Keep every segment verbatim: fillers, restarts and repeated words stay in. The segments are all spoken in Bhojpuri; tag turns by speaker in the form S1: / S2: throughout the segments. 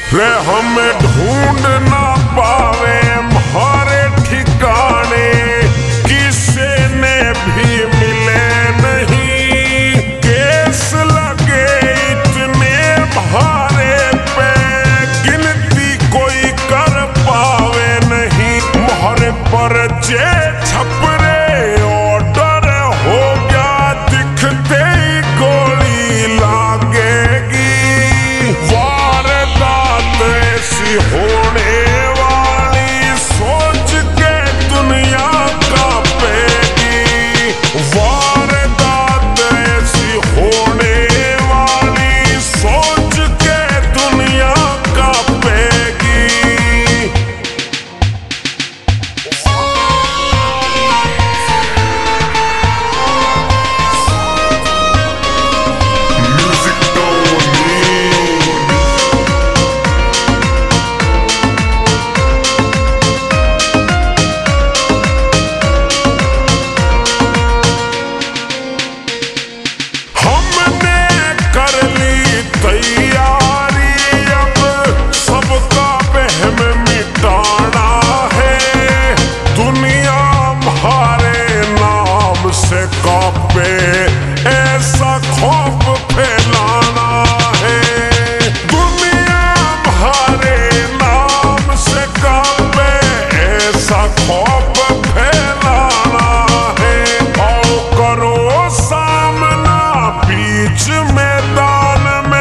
S1: रे हमें ढूंढ ना पावे हमारे ठिकाने, किसे ने भी मिले नहीं। केस लगे इतने भारे पे, गिनती कोई कर पावे नहीं। मोहरे पर जे छपरे ऑर्डर हो गया, दिखते ही गोली लागेगी। वारदात ऐसी होने वाली, सोच के दुनिया कांपेगी। वारदात ऐसी होने वाली, सोच के दुनिया कांपेगी। तैयारी अब सबका वहम मिटाना है। दुनिया हमारे नाम से कांपे, ऐसा खौफ फैलाना है। दुनिया हमारे नाम से कांपे, ऐसा खौफ फैलाना है। आओ करो सामना बीच मैदान में,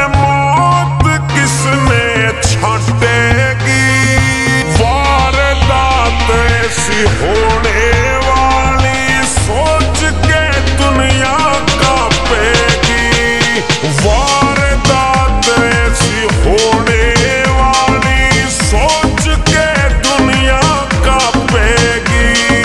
S1: छाटेगी। वारदात ऐसी होने वाली, सोच के दुनिया कांपेगी। वारदात ऐसी होने वाली, सोच के दुनिया कांपेगी।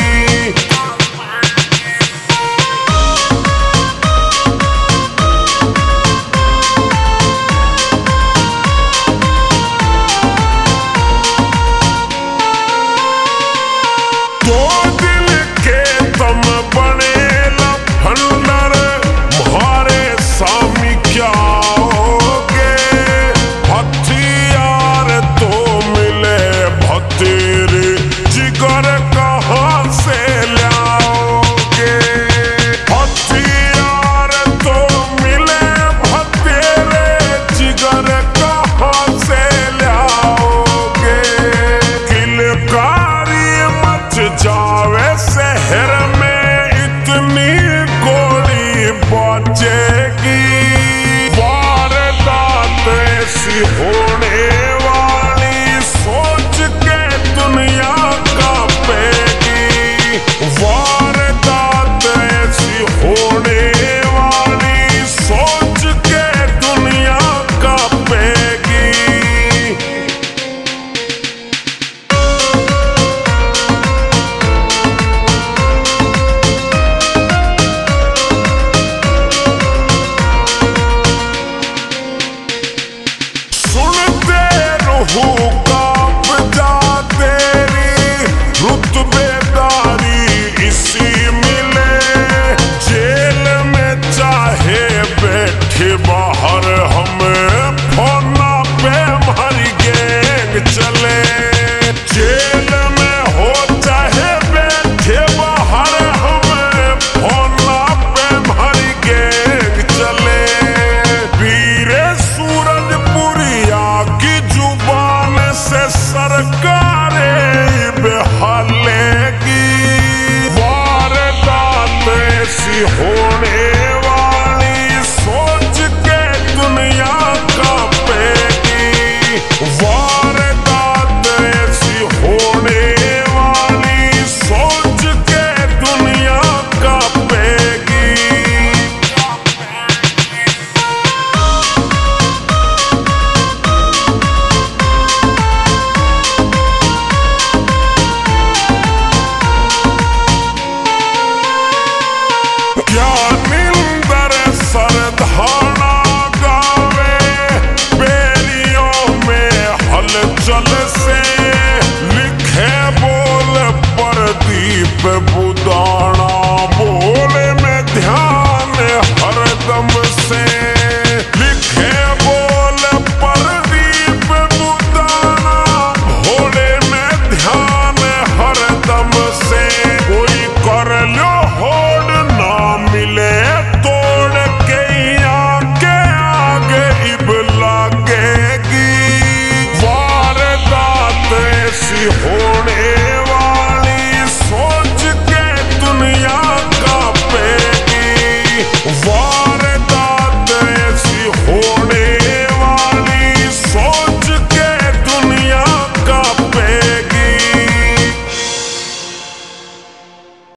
S1: दो दिल के तुम बने लफंडर, तुम्हारे सामी क्या होगे। हथियार तो मिले भतेरे, जिगर कहाँ से लाओगे। हथियार तो मिले भतेरे, जिगर कहाँ से लाओगे। किलकारी जावे शहर में, इतनी गोली बचेगी। वारदात ऐसी होने वाली, सोच के दुनिया कांपेगी। वारदात ऐसी होने वाली, सोच के दुनिया कांपेगी। सुनते रहूं